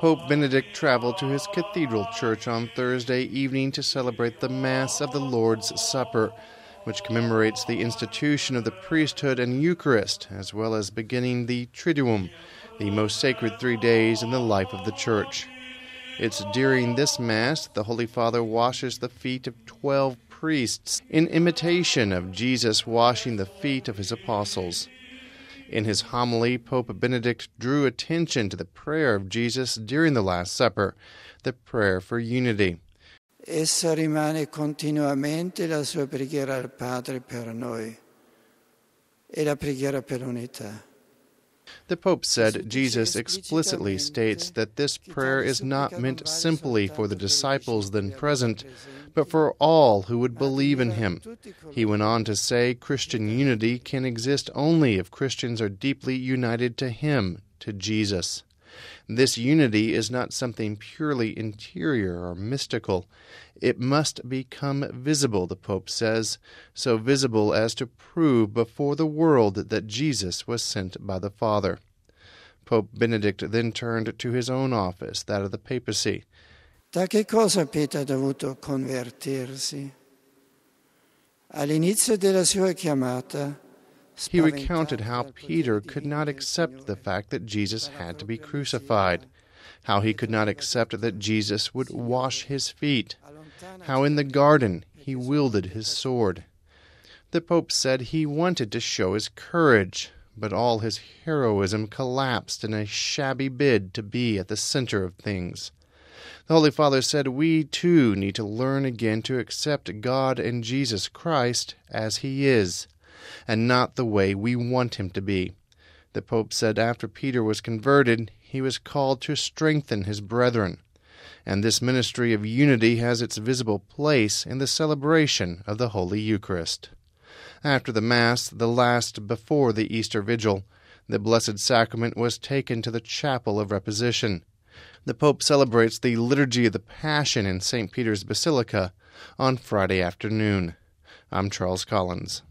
Pope Benedict traveled to his cathedral church on Thursday evening to celebrate the Mass of the Lord's Supper, which commemorates the institution of the priesthood and Eucharist, as well as beginning the Triduum, the most sacred 3 days in the life of the Church. It's during this Mass the Holy Father washes the feet of 12 priests, in imitation of Jesus washing the feet of his apostles. In his homily, Pope Benedict drew attention to the prayer of Jesus during the Last Supper, the prayer for unity. Essa rimane continuamente la sua preghiera al Padre per noi e la preghiera per l'unità. The Pope said Jesus explicitly states that this prayer is not meant simply for the disciples then present, but for all who would believe in him. He went on to say Christian unity can exist only if Christians are deeply united to him, to Jesus. This unity is not something purely interior or mystical. It must become visible, the Pope says, so visible as to prove before the world that Jesus was sent by the Father. Pope Benedict then turned to his own office, that of the papacy. Da che cosa Pietro ha dovuto convertirsi? All'inizio della sua chiamata, he recounted how Peter could not accept the fact that Jesus had to be crucified, how he could not accept that Jesus would wash his feet, how in the garden he wielded his sword. The Pope said he wanted to show his courage, but all his heroism collapsed in a shabby bid to be at the center of things. The Holy Father said we too need to learn again to accept God and Jesus Christ as he is, and not the way we want him to be. The Pope said after Peter was converted, he was called to strengthen his brethren, and this ministry of unity has its visible place in the celebration of the Holy Eucharist. After the Mass, the last before the Easter Vigil, the Blessed Sacrament was taken to the Chapel of Reposition. The Pope celebrates the Liturgy of the Passion in St. Peter's Basilica on Friday afternoon. I'm Charles Collins.